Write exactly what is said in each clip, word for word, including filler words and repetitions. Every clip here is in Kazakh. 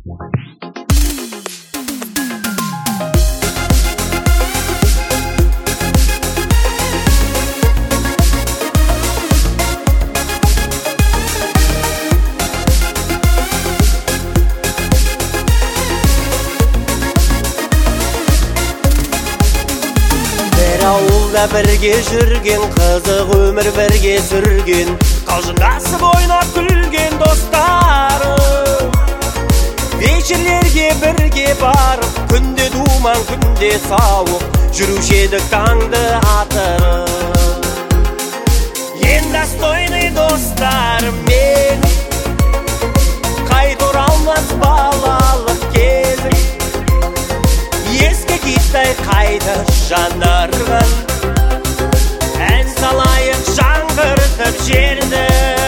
Ауылда бірге жүрген, қызық өмір бірге сүрген, қалжыңдасып ойнап күлген достарым. Вечерлерге бірге барып, күнде думан, күнде сауық, жүруші едік таңды атырып. Ең достойный достарым мен, қайта оралмас балалық кезім. Ескі киттай қайта жанарған, ән салайық жаңғыртып жерді.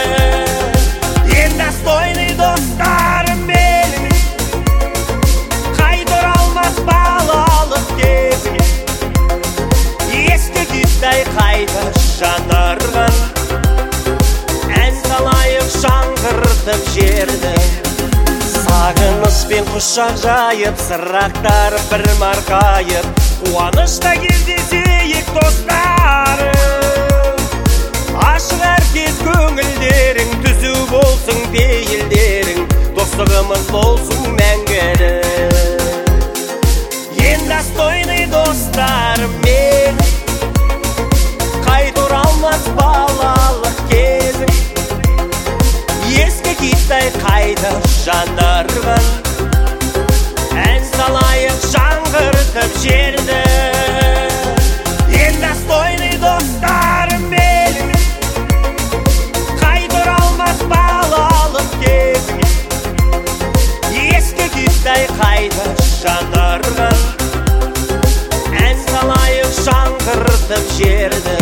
Ең достойный достарым менің, қайта оралмас балалық кезім. Ескі киттай қайта жанарған, ән салайық жаңғыртып жерді. Сағыныспен құшақ жайып, сырақтарып бір марқайып, қуанышта кездесейік достарым. Ашық әркез көңілдерің, түзу болсын пейілдерің, достығымыз болсын мәңгілік. Ең достойный достарым мен, қайта оралмас балалық кезім. Ескі киттай қайта жанарған, ән салайық жаңғыртып жерді. Ең достойный достарым менің, қайта оралмас балалық кезім. Ескі киттай қайта жанарған, ән салайық жаңғыртып жерді.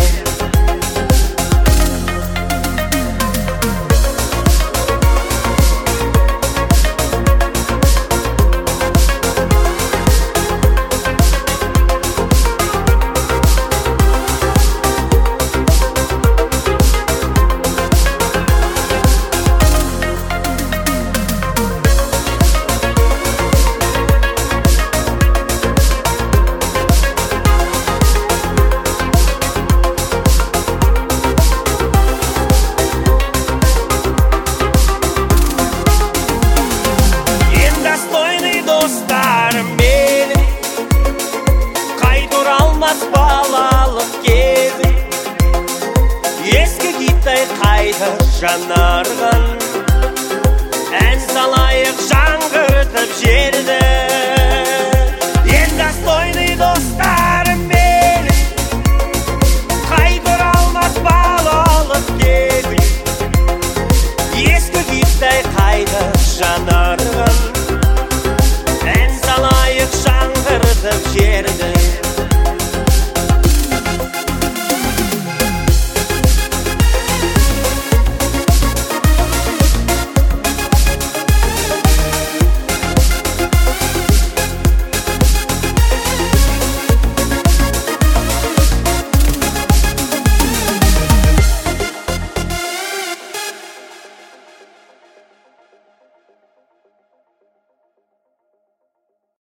Достарым менің, қайта оралмас балалық кезім. Ескі киттай қайта жанарған, ән салайық жаңғыртып жерді.